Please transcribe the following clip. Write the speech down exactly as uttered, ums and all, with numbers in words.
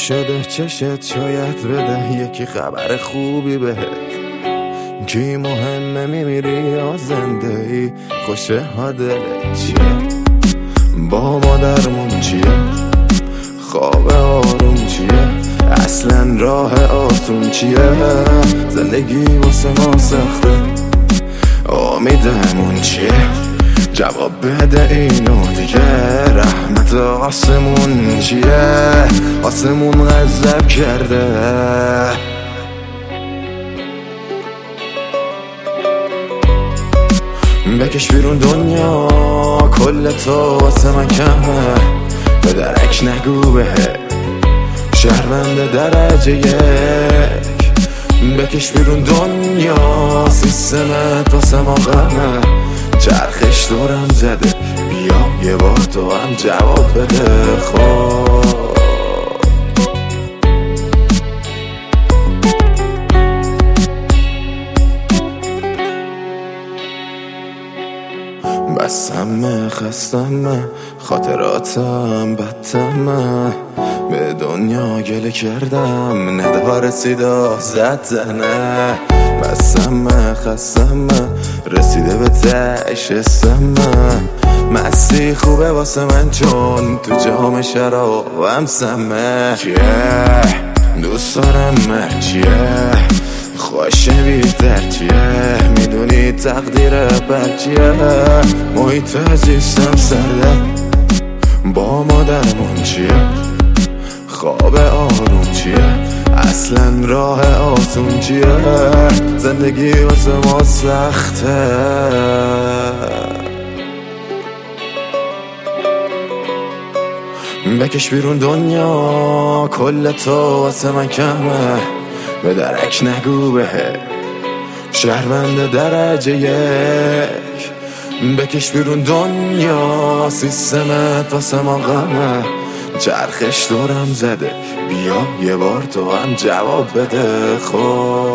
شده چشت شاید بده یکی خبر خوبی بهت. کی مهمه میمیری یا زنده ای؟ خوشه ها دلت چیه؟ با مادرمون چیه؟ خواب آروم چیه؟ اصلا راه آسون چیه؟ زندگی واسه ما سخته، امیدمون چیه؟ جواب بده اینو دیگه. رحمت آسمون چیه؟ آسمون غضب کرده. بکش بیرون دنیا، کل تو واسه من کمه. به درک نگو بهه، شهروند درجه یک. بکش بیرون دنیا، سیستمت واسه ما غمه. چرخش دورم زده، بیا یه بار تو هم جواب بده. خب بسمه خستمه، خاطراتم بدتمه. به دنیا گله کردم، ندا رسیدا زد زنه. بسمه خستمه، رسیده به تش سمه. مستی خوبه واسه من چون تو جام شرابم سمه. چیه؟ دوست دارم من چیه؟ خوشه بیتر چیه؟ میدونی تقدیر بر چیه؟ محیط زیستم سرده، با مادرمون چیه؟ خواب آروم چیه؟ اصلا راه آسون چیه؟ زندگی واسه ما سخته. بکش بیرون دنیا، کل تو واسه من کمه. به درک نگو بهه، شهروند درجه یک. بکش بیرون دنیا، سیستمت واسه ما غمه. چرخش دورم زده، بیا یه بار تو هم جواب بده. خب